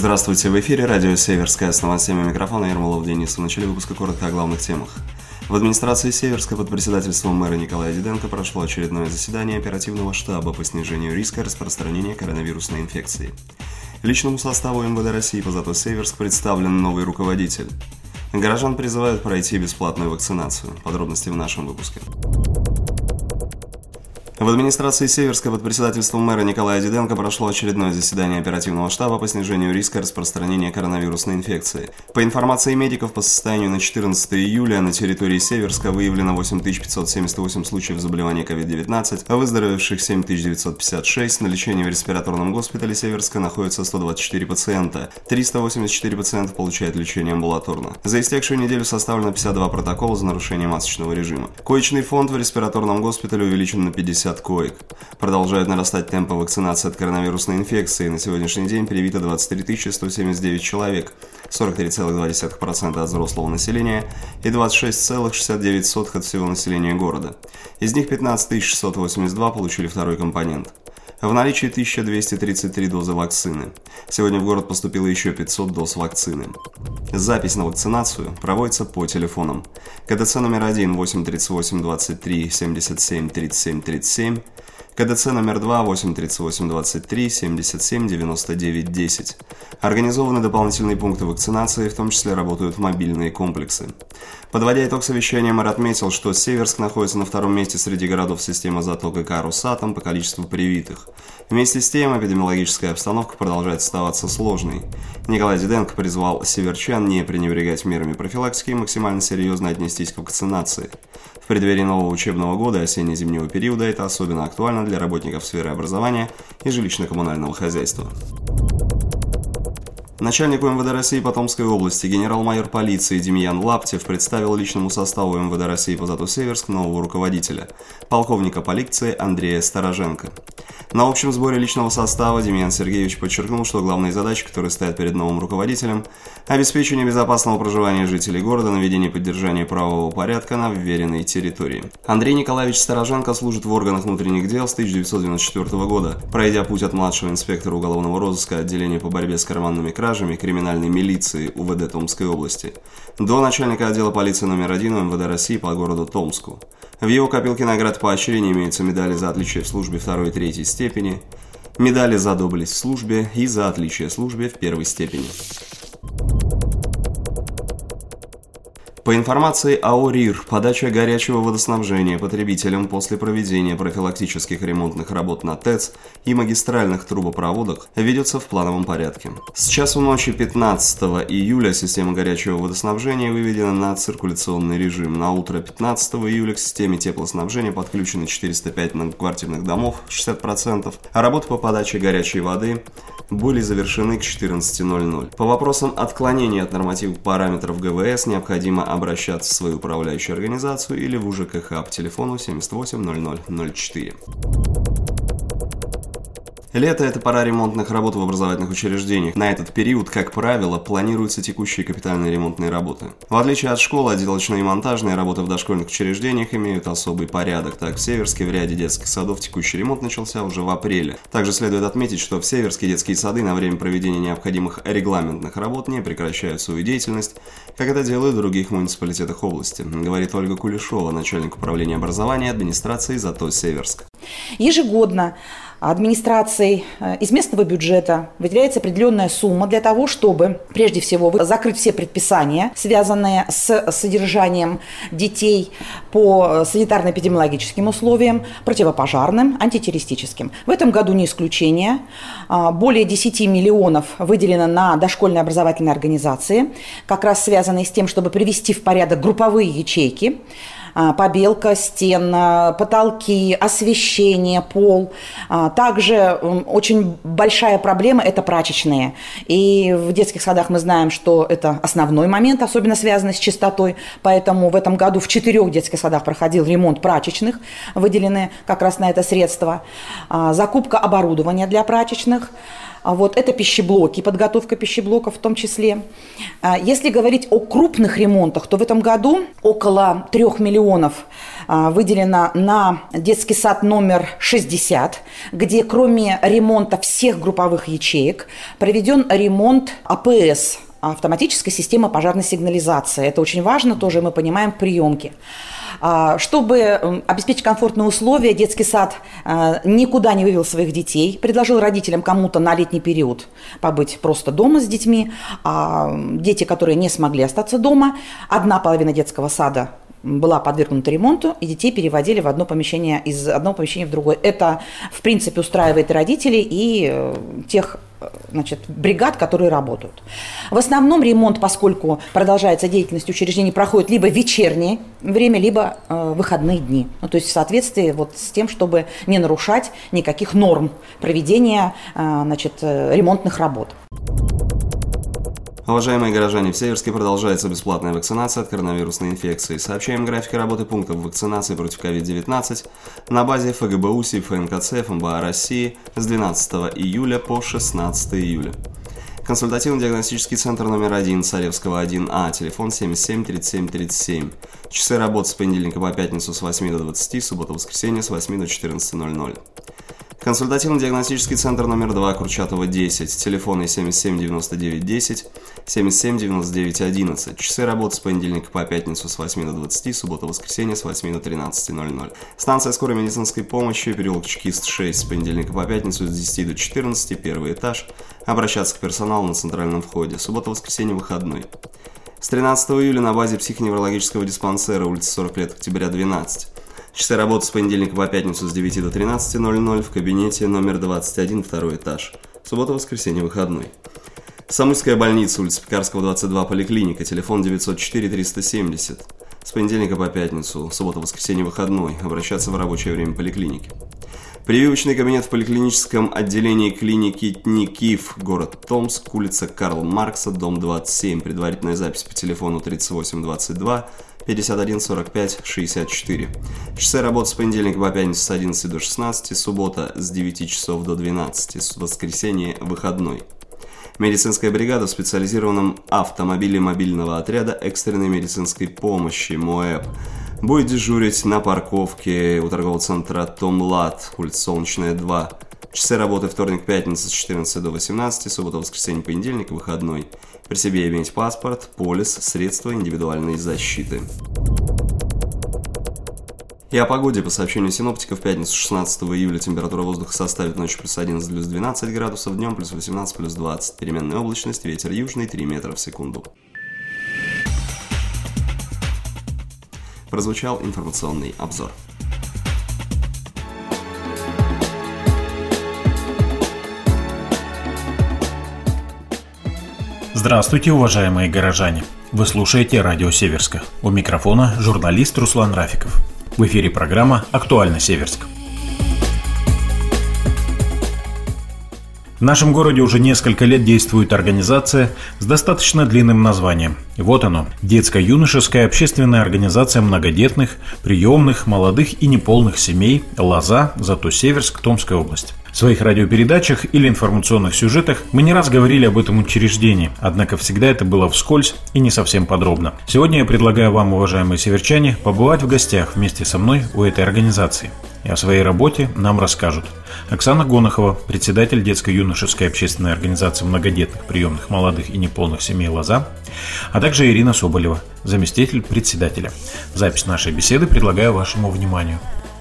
Здравствуйте, в эфире радио «Северская». С новостями микрофона Ермолов Денис. В начале выпуска коротко о главных темах. В администрации Северска под председательством мэра Николая Диденко прошло очередное заседание оперативного штаба по снижению риска распространения коронавирусной инфекции. Личному составу МВД России по ЗАТО Северск представлен новый руководитель. Горожан призывают пройти бесплатную вакцинацию. Подробности в нашем выпуске. В администрации Северска под председательством мэра Николая Диденко прошло очередное заседание оперативного штаба по снижению риска распространения коронавирусной инфекции. По информации медиков, по состоянию на 14 июля на территории Северска выявлено 8578 случаев заболевания COVID-19, а выздоровевших 7956, на лечении в респираторном госпитале Северска находится 124 пациента, 384 пациента получают лечение амбулаторно. За истекшую неделю составлено 52 протокола за нарушение масочного режима. Коечный фонд в респираторном госпитале увеличен на 50 коек. Продолжают нарастать темпы вакцинации от коронавирусной инфекции. На сегодняшний день привито 23 179 человек, 43,2% от взрослого населения и 26,69% от всего населения города. Из них 15 682 получили второй компонент. В наличии 1233 дозы вакцины. Сегодня в город поступило еще 500 доз вакцины. Запись на вакцинацию проводится по телефонам. КДЦ номер 1 838 23 77 37 37, КДЦ номер 2 838 23 77 99 10. Организованы дополнительные пункты вакцинации, в том числе работают мобильные комплексы. Подводя итог совещания, мэр отметил, что Северск находится на втором месте среди городов системы ЗАТО ГК «Росатом» по количеству привитых. Вместе с тем, эпидемиологическая обстановка продолжает оставаться сложной. Николай Диденко призвал северчан не пренебрегать мерами профилактики и максимально серьезно отнестись к вакцинации. В преддверии нового учебного года и осенне-зимнего периода это особенно актуально для работников сферы образования и жилищно-коммунального хозяйства. Начальник МВД России по Томской области генерал-майор полиции Демьян Лаптев представил личному составу МВД России по ЗАТО Северск нового руководителя, полковника полиции Андрея Стороженко. На общем сборе личного состава Демьян Сергеевич подчеркнул, что главные задачи, которые стоят перед новым руководителем – обеспечение безопасного проживания жителей города, наведение и поддержание правового порядка на вверенной территории. Андрей Николаевич Стороженко служит в органах внутренних дел с 1994 года, пройдя путь от младшего инспектора уголовного розыска отделения по борьбе с карманными кражами криминальной милиции УВД Томской области, до начальника отдела полиции номер 1 МВД России по городу Томску. В его копилке наград поощрения имеются медали за отличие в службе 2 и 3 степени, медали за доблесть в службе и за отличие в службе в 1 степени. По информации АО «РИР», подача горячего водоснабжения потребителям после проведения профилактических ремонтных работ на ТЭЦ и магистральных трубопроводах ведется в плановом порядке. С часу ночи 15 июля система горячего водоснабжения выведена на циркуляционный режим. На утро 15 июля к системе теплоснабжения подключены 405 многоквартирных домов, 60%, а работы по подаче горячей воды были завершены к 14:00. По вопросам отклонения от нормативных параметров ГВС необходимо обращаться в свою управляющую организацию или в УЖКХ по телефону 78 00 04. Лето – это пора ремонтных работ в образовательных учреждениях. На этот период, как правило, планируются текущие капитальные ремонтные работы. В отличие от школы, отделочные и монтажные работы в дошкольных учреждениях имеют особый порядок. Так, в Северске в ряде детских садов текущий ремонт начался уже в апреле. Также следует отметить, что в Северске детские сады на время проведения необходимых регламентных работ не прекращают свою деятельность, как это делают в других муниципалитетах области, говорит Ольга Кулешова, начальник управления образования администрации ЗАТО Северск. Ежегодно администрацией из местного бюджета выделяется определенная сумма для того, чтобы, прежде всего, закрыть все предписания, связанные с содержанием детей по санитарно-эпидемиологическим условиям, противопожарным, антитеррористическим. В этом году не исключение. Более 10 миллионов выделено на дошкольные образовательные организации, как раз связанные с тем, чтобы привести в порядок групповые ячейки, побелка стен, потолки, освещение, пол. Также очень большая проблема – это прачечные. И в детских садах мы знаем, что это основной момент, особенно связанный с чистотой. Поэтому в этом году в 4 детских садах проходил ремонт прачечных, выделены как раз на это средства. Закупка оборудования для прачечных. Вот, это пищеблоки, подготовка пищеблоков в том числе. Если говорить о крупных ремонтах, то в этом году около 3 миллионов выделено на детский сад номер 60, где кроме ремонта всех групповых ячеек проведен ремонт АПС, автоматическая система пожарной сигнализации. Это очень важно, тоже мы понимаем, в приемке. Чтобы обеспечить комфортные условия, детский сад никуда не вывел своих детей, предложил родителям кому-то на летний период побыть просто дома с детьми. Дети, которые не смогли остаться дома, одна половина детского сада была подвергнута ремонту, и детей переводили в одно помещение, из одного помещения в другое. Это, в принципе, устраивает и родителей, и тех, бригад, которые работают. В основном ремонт, поскольку продолжается деятельность учреждений, проходит либо в вечернее время, либо выходные дни. То есть в соответствии с тем, чтобы не нарушать никаких норм проведения ремонтных работ. Уважаемые горожане, в Северске продолжается бесплатная вакцинация от коронавирусной инфекции. Сообщаем график работы пунктов вакцинации против COVID-19 на базе ФГБУ, СИБ, ФНКЦ, ФМБА России с 12 июля по 16 июля. Консультативно-диагностический центр номер 1 Царевского 1А, телефон 77 37 37. Часы работы с понедельника по пятницу с 8 до 20, суббота-воскресенье с 8 до 14:00. Консультативно-диагностический центр номер 2 Курчатова 10, телефоны 77 99 10, 77 99 11. Часы работы с понедельника по пятницу с 8 до 20, суббота-воскресенье с 8 до 13:00. Станция скорой медицинской помощи, переулок Чекист 6, с понедельника по пятницу с 10 до 14, первый этаж. Обращаться к персоналу на центральном входе. Суббота-воскресенье выходной. С 13 июля на базе психоневрологического диспансера, улица 40 лет октября 12. Часы работы с понедельника по пятницу с 9 до 13:00 в кабинете номер 21, второй этаж. Суббота-воскресенье выходной. Самуйская больница, улица Пекарского 22, поликлиника, телефон 904 370. С понедельника по пятницу, суббота-воскресенье выходной. Обращаться в рабочее время поликлиники. Прививочный кабинет в поликлиническом отделении клиники ТНИКИФ, город Томск, улица Карла Маркса, дом 27. Предварительная запись по телефону 38 22 51 45 64. Часы работы с понедельника по пятницу с 11 до 16, суббота с 9 часов до 12, воскресенье выходной. Медицинская бригада в специализированном автомобиле мобильного отряда экстренной медицинской помощи МОЭП будет дежурить на парковке у торгового центра Томлад, улица Солнечная 2. Часы работы вторник-пятница с 14 до 18, суббота-воскресенье, понедельник, выходной. При себе иметь паспорт, полис, средства индивидуальной защиты. И о погоде. По сообщению синоптиков, в пятницу 16 июля температура воздуха составит ночью плюс 11, плюс 12 градусов, днем плюс 18, плюс 20. Переменная облачность, ветер южный 3 метра в секунду. Прозвучал информационный обзор. Здравствуйте, уважаемые горожане! Вы слушаете радио Северска. У микрофона журналист Руслан Рафиков. В эфире программа «Актуально Северск». В нашем городе уже несколько лет действует организация с достаточно длинным названием. Вот оно – детско-юношеская общественная организация многодетных, приемных, молодых и неполных семей «Лоза», зато Северск, Томская область. В своих радиопередачах или информационных сюжетах мы не раз говорили об этом учреждении, однако всегда это было вскользь и не совсем подробно. Сегодня я предлагаю вам, уважаемые северчане, побывать в гостях вместе со мной у этой организации. И о своей работе нам расскажут Оксана Гонохова, председатель детско-юношеской общественной организации многодетных, приемных, молодых и неполных семей «Лоза», а также Ирина Соболева, заместитель председателя. Запись нашей беседы предлагаю вашему вниманию.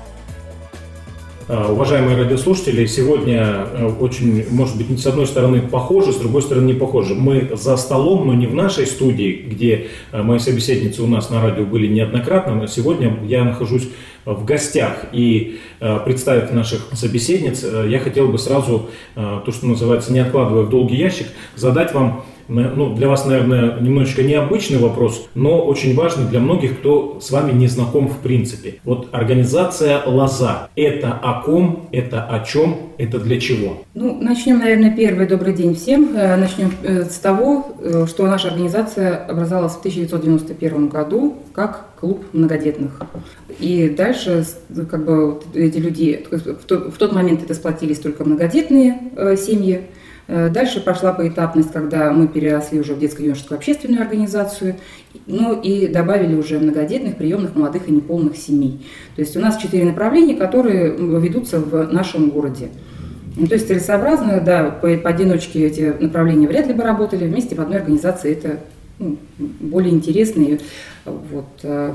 Уважаемые радиослушатели, сегодня очень, может быть, с одной стороны похоже, с другой стороны не похоже. Мы за столом, но не в нашей студии, где мои собеседницы у нас на радио были неоднократно, но сегодня я нахожусь в гостях. И представив наших собеседниц, я хотел бы сразу, то, что называется, не откладывая в долгий ящик, задать вам, для вас, наверное, немножечко необычный вопрос, но очень важный для многих, кто с вами не знаком в принципе. Вот организация «Лоза» – это о ком, это о чем, это для чего? Начнем, наверное, первый добрый день всем. Начнем с того, что наша организация образовалась в 1991 году как клуб многодетных. И дальше, эти люди, в тот момент это сплотились только многодетные семьи, Дальше пошла поэтапность, когда мы переросли уже в детско-юношескую общественную организацию, ну и добавили уже многодетных, приемных, молодых и неполных семей. То есть у нас 4 направления, которые ведутся в нашем городе. Ну, то есть целесообразно, да, поодиночке эти направления вряд ли бы работали, вместе в одной организации это более интересно. Вот.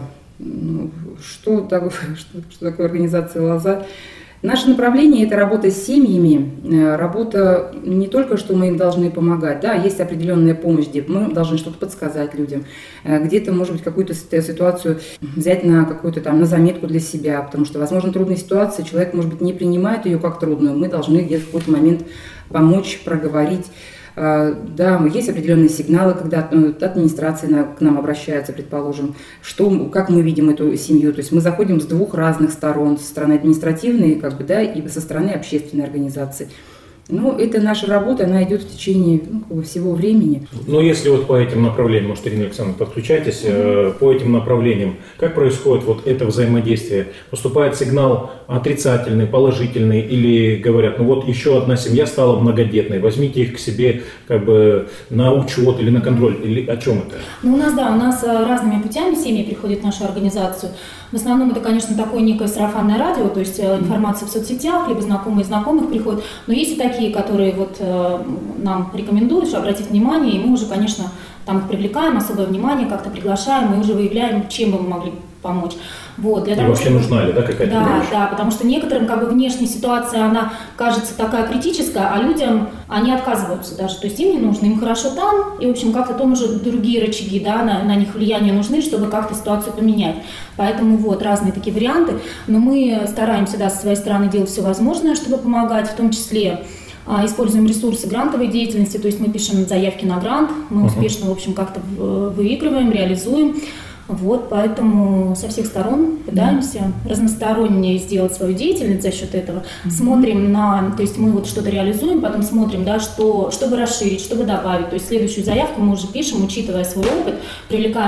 Что такое организация «Лоза»? Наше направление – это работа с семьями, работа не только, что мы им должны помогать, да, есть определенная помощь, где мы должны что-то подсказать людям, где-то, может быть, какую-то ситуацию взять на какую-то там, на заметку для себя, потому что, возможно, трудная ситуация, человек, может быть, не принимает ее как трудную, мы должны где-то в какой-то момент помочь, проговорить. Да, есть определенные сигналы, когда администрация к нам обращается, предположим, как мы видим эту семью. То есть мы заходим с 2 разных сторон, со стороны административной, как бы, да, и со стороны общественной организации. Ну, это наша работа, она идет в течение всего времени. Но если вот по этим направлениям, может, Ирина Александровна, подключайтесь, по этим направлениям, как происходит вот это взаимодействие? Поступает сигнал отрицательный, положительный, или говорят, ну вот еще одна семья стала многодетной, возьмите их к себе как бы на учет или на контроль, или о чем это? Ну, у нас разными путями семьи приходят в нашу организацию. В основном это, конечно, такое некое сарафанное радио, то есть информация в соцсетях, либо знакомые знакомых приходят. Но есть и такие, которые вот нам рекомендуют, что обратить внимание, и мы уже, конечно, там их привлекаем, особое внимание, как-то приглашаем, и уже выявляем, чем бы мы могли помочь. Вот, для того, вообще чтобы... нужна ли, да, какая-то помощь? Да, потому что некоторым как бы внешняя ситуация, она кажется такая критическая, а людям они отказываются даже, то есть им не нужно, им хорошо там, и в общем как-то там уже другие рычаги, да, на них влияние нужны, чтобы как-то ситуацию поменять. Поэтому вот разные такие варианты, но мы стараемся, да, со своей стороны делать все возможное, чтобы помогать, в том числе используем ресурсы грантовой деятельности, то есть мы пишем заявки на грант, мы успешно, в общем, как-то выигрываем, реализуем. Вот, поэтому со всех сторон пытаемся разносторонне сделать свою деятельность за счет этого. Смотрим то есть мы вот что-то реализуем, потом смотрим, да, чтобы расширить, чтобы добавить. То есть следующую заявку мы уже пишем, учитывая свой опыт, привлекаем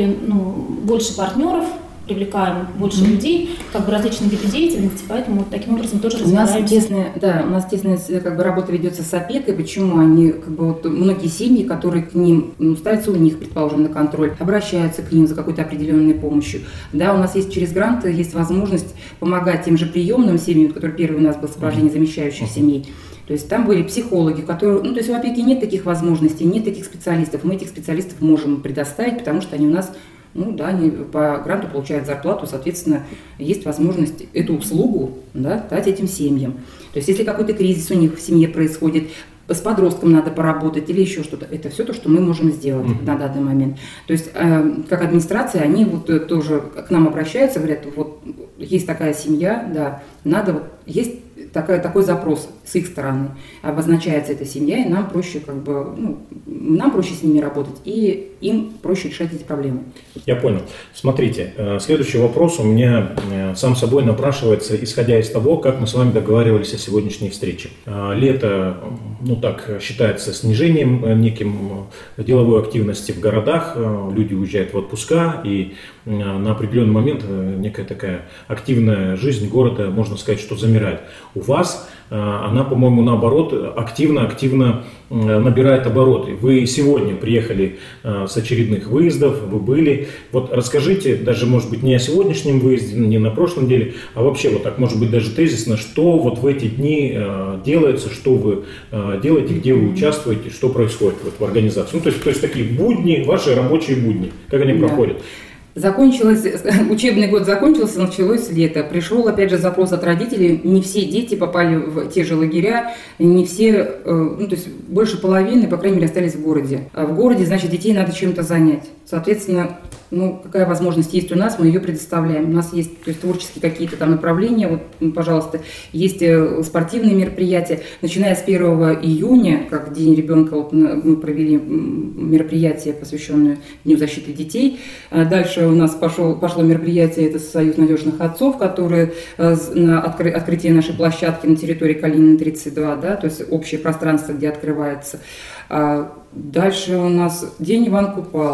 больше партнеров, привлекаем больше людей, как бы различные виды деятельности, поэтому вот таким образом тоже развиваемся. У нас тесная как бы работа ведется с опекой, почему они, как бы вот многие семьи, которые к ним, ставятся у них, предположим, на контроль, обращаются к ним за какой-то определенной помощью. Да, у нас есть через гранты, есть возможность помогать тем же приемным семьям, которые первый у нас был сопровождение замещающих семей. То есть там были психологи, которые, то есть у опеки нет таких возможностей, нет таких специалистов, мы этих специалистов можем предоставить, потому что они у нас они по гранту получают зарплату, соответственно, есть возможность эту услугу, да, дать этим семьям. То есть если какой-то кризис у них в семье происходит, с подростком надо поработать или еще что-то, это все то, что мы можем сделать на данный момент. То есть как администрация, они вот тоже к нам обращаются, говорят, вот есть такая семья, да, надо, есть такой запрос с их стороны, обозначается эта семья, и нам проще нам проще с ними работать, и им проще решать эти проблемы. Я понял. Смотрите, следующий вопрос у меня сам собой напрашивается, исходя из того, как мы с вами договаривались о сегодняшней встрече. Лето, так считается, снижением неким деловой активности в городах, люди уезжают в отпуска, и на определенный момент некая такая активная жизнь города, можно сказать, что замирает. У вас она, по-моему, наоборот, активно набирает обороты. Вы сегодня приехали с очередных выездов, вы были. Вот расскажите, даже, может быть, не о сегодняшнем выезде, не на прошлой неделе, а вообще вот так, может быть, даже тезисно, что вот в эти дни делается, что вы делаете, где вы участвуете, что происходит вот в организации. То есть такие будни, ваши рабочие будни, как они проходят. Учебный год закончился, началось лето. Пришел, опять же, запрос от родителей. Не все дети попали в те же лагеря, не все, то есть больше половины, по крайней мере, остались в городе. А в городе, значит, детей надо чем-то занять. Соответственно, какая возможность есть у нас, мы ее предоставляем. У нас есть, то есть, творческие какие-то там направления, вот, пожалуйста, есть спортивные мероприятия. Начиная с 1 июня, как День ребенка, вот, мы провели мероприятие, посвященное Дню защиты детей. Дальше у нас пошло мероприятие, это Союз надежных отцов, которые на открытие нашей площадки на территории Калинина 32, да, то есть общее пространство, где открывается. Дальше у нас День Ивана Купала.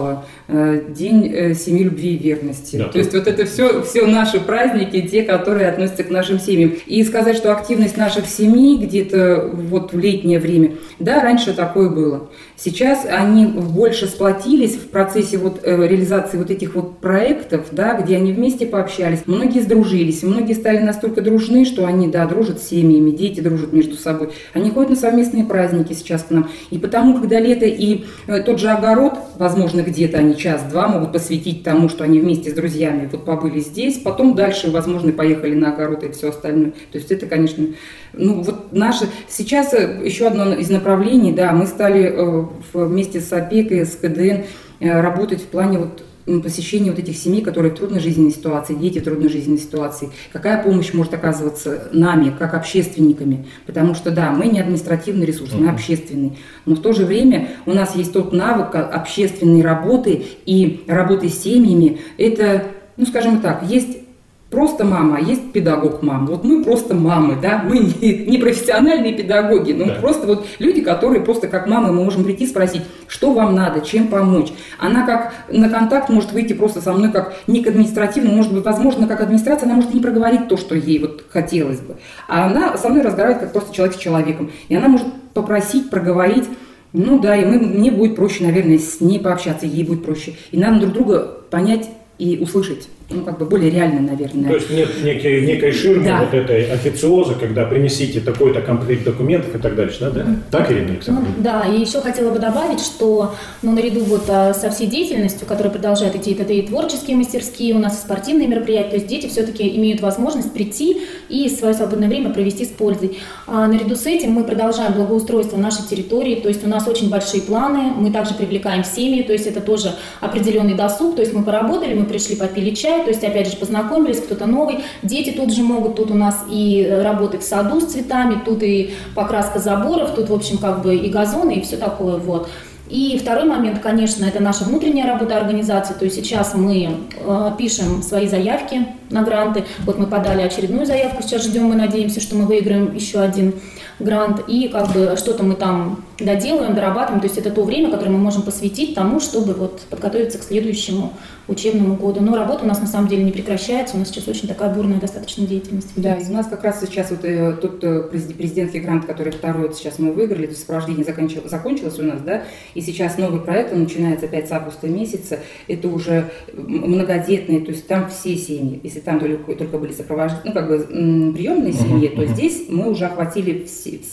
День семьи, любви и верности. Да. То есть вот это все наши праздники, те, которые относятся к нашим семьям. И сказать, что активность наших семей где-то вот в летнее время, да, раньше такое было. Сейчас они больше сплотились в процессе вот реализации вот этих вот проектов, да, где они вместе пообщались. Многие сдружились, многие стали настолько дружны, что они, да, дружат с семьями, дети дружат между собой. Они ходят на совместные праздники сейчас к нам. И потому, когда лето и тот же огород, возможно, где-то они час-два могут посвятить тому, что они вместе с друзьями вот побыли здесь, потом дальше, возможно, поехали на огород и все остальное. То есть это, конечно, ну вот наше... Сейчас еще одно из направлений, да, мы стали вместе с опекой, с КДН работать в плане вот посещения вот этих семей, которые в трудной жизненной ситуации, дети в трудной жизненной ситуации. Какая помощь может оказываться нами, как общественниками? Потому что, да, мы не административный ресурс, мы общественный. Но в то же время у нас есть тот навык общественной работы и работы с семьями. Это, ну, скажем так, есть просто мама, есть педагог мам. Вот мы просто мамы, да, мы не профессиональные педагоги, но да. Просто вот люди, которые просто как мамы, мы можем прийти спросить, что вам надо, чем помочь. Она как на контакт может выйти просто со мной как не к административному, может быть, возможно, как администрация, она может и не проговорить то, что ей вот хотелось бы. А она со мной разговаривает как просто человек с человеком. И она может попросить, проговорить. Ну да, и мне будет проще, наверное, с ней пообщаться, ей будет проще. И нам друг друга понять и услышать. Ну, как бы более реально, наверное. То есть нет некой ширмы, да. Вот этой официозы, когда принесите такой-то комплект документов и так дальше, да? Так, Ирина Александровна? Ну, да, и еще хотела бы добавить, что наряду вот со всей деятельностью, которая продолжает идти, это и творческие мастерские, у нас и спортивные мероприятия, то есть дети все-таки имеют возможность прийти и свое свободное время провести с пользой. А наряду с этим мы продолжаем благоустройство нашей территории, то есть у нас очень большие планы, мы также привлекаем семьи, то есть это тоже определенный досуг, то есть мы поработали, мы пришли, попили чай, то есть, опять же, познакомились, кто-то новый. Дети тут же могут, тут у нас и работы в саду с цветами, тут и покраска заборов, тут, в общем, как бы и газоны, и все такое, вот. И второй момент, конечно, это наша внутренняя работа организации, то есть сейчас мы пишем свои заявки на гранты, вот мы подали очередную заявку, сейчас ждем, мы надеемся, что мы выиграем еще один грант, и как бы что-то мы там доделаем, дорабатываем, то есть это то время, которое мы можем посвятить тому, чтобы вот подготовиться к следующему учебному году. Но работа у нас на самом деле не прекращается, у нас сейчас очень такая бурная достаточно деятельность. Да, и у нас как раз сейчас вот тот президентский грант, который второй вот сейчас мы выиграли, то есть сопровождение закончилось у нас, да, и сейчас новый проект, он начинается опять с августа месяца, это уже многодетные, то есть там все семьи, если там только были сопровождения, ну как бы приемные семьи, то здесь мы уже охватили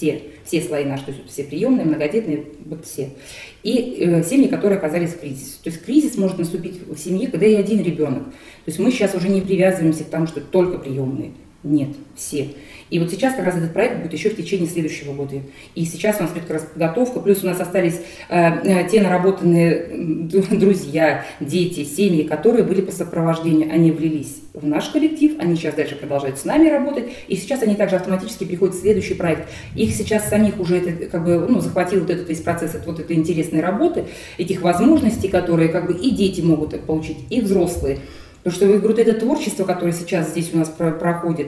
все слои наши, то есть все приемные, многодетные, вот все. И семьи, которые оказались в кризисе. То есть кризис может наступить в семье, когда и один ребенок. То есть мы сейчас уже не привязываемся к тому, что только приемные. Нет, все. И вот сейчас как раз этот проект будет еще в течение следующего года. И сейчас у нас идет как раз подготовка, плюс у нас остались те наработанные друзья, дети, семьи, которые были по сопровождению. Они влились в наш коллектив, они сейчас дальше продолжают с нами работать, и сейчас они также автоматически приходят в следующий проект. Их сейчас самих уже это, как бы, захватил вот этот весь процесс вот этой интересной работы, этих возможностей, которые как бы и дети могут получить, и взрослые. Потому что, я говорю, это творчество, которое сейчас здесь у нас проходит,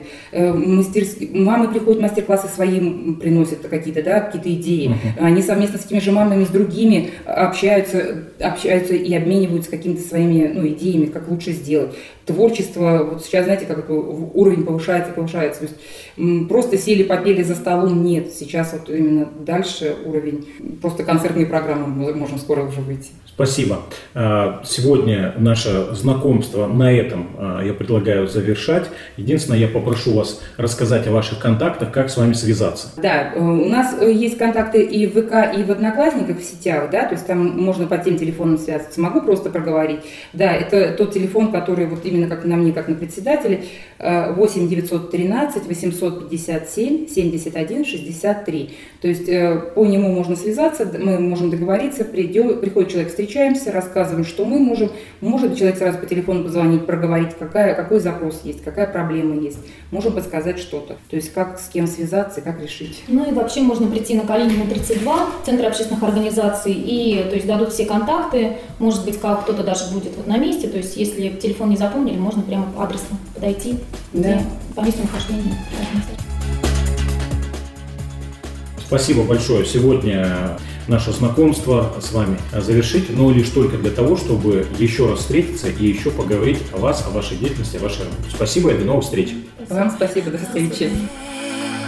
мамы приходят, мастер-классы свои приносят какие-то, да, какие-то идеи, они совместно с теми же мамами, с другими общаются и обмениваются какими-то своими идеями, как лучше сделать. Творчество, вот сейчас, знаете, как уровень повышается. То есть просто сели, попели за столом, нет. Сейчас вот именно дальше уровень, просто концертные программы мы можем скоро уже выйти. Спасибо. Сегодня наше знакомство на этом я предлагаю завершать. Единственное, я попрошу вас рассказать о ваших контактах, как с вами связаться. Да, у нас есть контакты и в ВК, и в Одноклассниках, в сетях, да, то есть там можно по тем телефонам связываться. Могу просто проговорить. Да, это тот телефон, который вот именно как на мне, как на председателе, 8 913 857 71 63. То есть по нему можно связаться, мы можем договориться, приходит человек, встречаемся, рассказываем, что мы можем. Может человек сразу по телефону позвонить, проговорить, какой запрос есть, какая проблема есть. Можем подсказать что-то. То есть как с кем связаться, как решить. Ну и вообще можно прийти на Калинина 32, Центр общественных организаций, и то есть дадут все контакты. Может быть, кто-то даже будет вот на месте. То есть если телефон не запомнили, можно прямо по адресу подойти, где по месту нахождения. Спасибо большое. Сегодня наше знакомство с вами завершить, но лишь только для того, чтобы еще раз встретиться и еще поговорить о вас, о вашей деятельности, о вашей работе. Спасибо и до новых встреч. Вам спасибо, до встречи.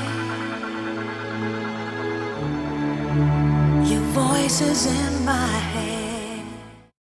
Your voice is in my head.